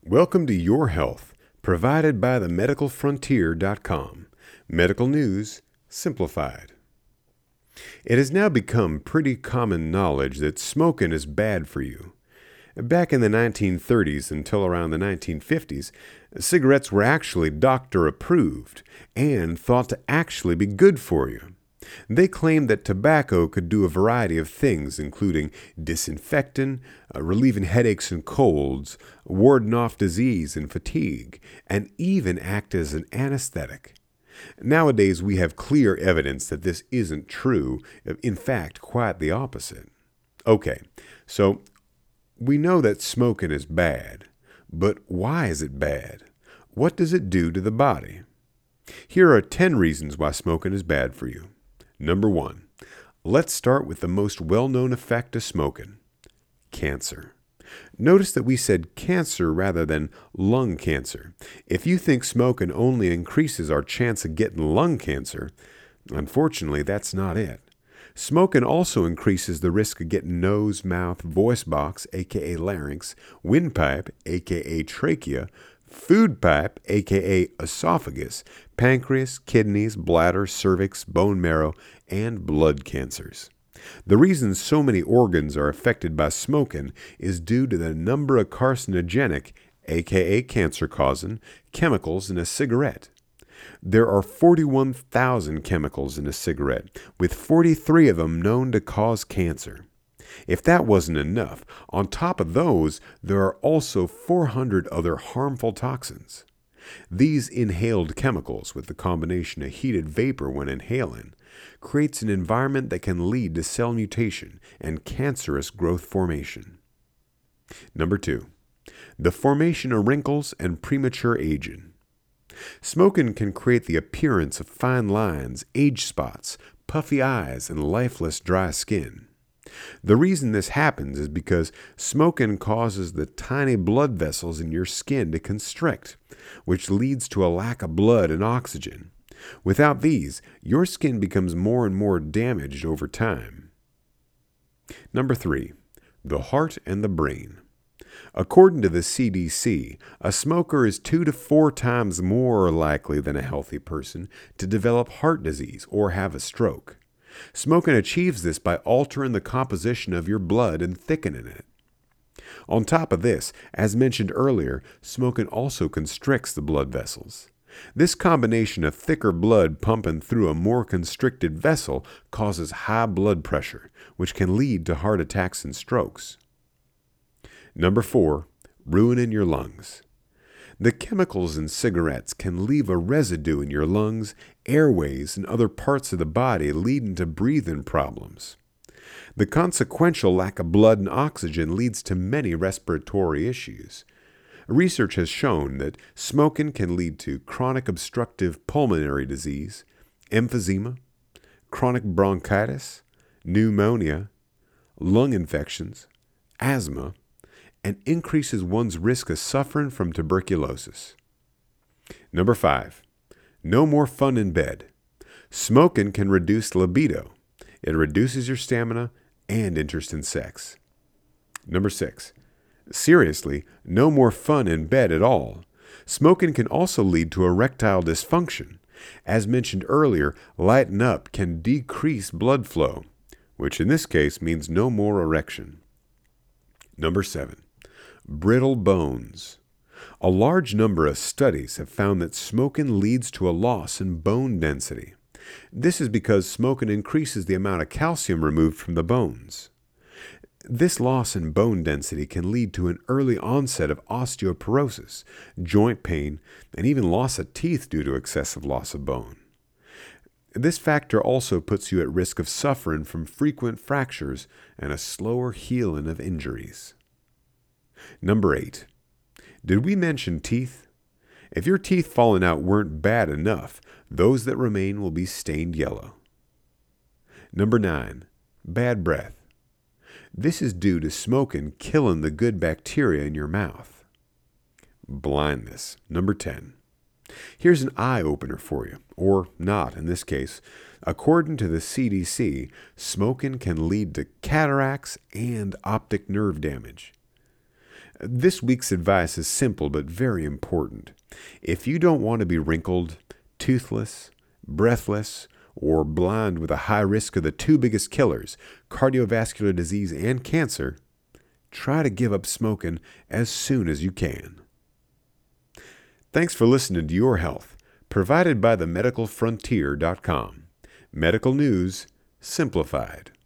Welcome to Your Health, provided by themedicalfrontier.com. Medical news simplified. It has now become pretty common knowledge that smoking is bad for you. Back in the 1930s until around the 1950s, cigarettes were actually doctor approved and thought to actually be good for you. They claimed that tobacco could do a variety of things, including disinfecting, relieving headaches and colds, warding off disease and fatigue, and even act as an anesthetic. Nowadays, we have clear evidence that this isn't true, in fact, quite the opposite. Okay, so we know that smoking is bad, but why is it bad? What does it do to the body? Here are 10 reasons why smoking is bad for you. Number 1. Let's start with the most well-known effect of smoking: cancer. Notice that we said cancer rather than lung cancer. If you think smoking only increases our chance of getting lung cancer, unfortunately, that's not it. Smoking also increases the risk of getting nose, mouth, voice box, aka larynx, windpipe, aka trachea, food pipe, aka esophagus, pancreas, kidneys, bladder, cervix, bone marrow, and blood cancers. The reason so many organs are affected by smoking is due to the number of carcinogenic, aka cancer-causing, chemicals in a cigarette. There are 41,000 chemicals in a cigarette, with 43 of them known to cause cancer. If that wasn't enough, on top of those, there are also 400 other harmful toxins. These inhaled chemicals, with the combination of heated vapor when inhaling, creates an environment that can lead to cell mutation and cancerous growth formation. Number 2. The formation of wrinkles and premature aging. Smoking can create the appearance of fine lines, age spots, puffy eyes, and lifeless dry skin. The reason this happens is because smoking causes the tiny blood vessels in your skin to constrict, which leads to a lack of blood and oxygen. Without these, your skin becomes more and more damaged over time. Number 3. The heart and the brain. According to the CDC, a smoker is 2 to 4 times more likely than a healthy person to develop heart disease or have a stroke. Smoking achieves this by altering the composition of your blood and thickening it. On top of this, as mentioned earlier, smoking also constricts the blood vessels. This combination of thicker blood pumping through a more constricted vessel causes high blood pressure, which can lead to heart attacks and strokes. Number 4. Ruining your lungs. The chemicals in cigarettes can leave a residue in your lungs, airways, and other parts of the body, leading to breathing problems. The consequential lack of blood and oxygen leads to many respiratory issues. Research has shown that smoking can lead to chronic obstructive pulmonary disease, emphysema, chronic bronchitis, pneumonia, lung infections, asthma, and increases one's risk of suffering from tuberculosis. Number 5. No more fun in bed. Smoking can reduce libido. It reduces your stamina and interest in sex. Number 6. Seriously, no more fun in bed at all. Smoking can also lead to erectile dysfunction. As mentioned earlier, lighting up can decrease blood flow, which in this case means no more erection. Number 7. Brittle bones. A large number of studies have found that smoking leads to a loss in bone density. This is because smoking increases the amount of calcium removed from the bones. This loss in bone density can lead to an early onset of osteoporosis, joint pain, and even loss of teeth due to excessive loss of bone. This factor also puts you at risk of suffering from frequent fractures and a slower healing of injuries. Number 8. Did we mention teeth? If your teeth falling out weren't bad enough, those that remain will be stained yellow. Number 9. Bad breath. This is due to smoking killing the good bacteria in your mouth. Blindness. Number 10. Here's an eye-opener for you, or not in this case. According to the CDC, smoking can lead to cataracts and optic nerve damage. This week's advice is simple but very important. If you don't want to be wrinkled, toothless, breathless, or blind with a high risk of the two biggest killers, cardiovascular disease and cancer, try to give up smoking as soon as you can. Thanks for listening to Your Health, provided by themedicalfrontier.com. Medical news simplified.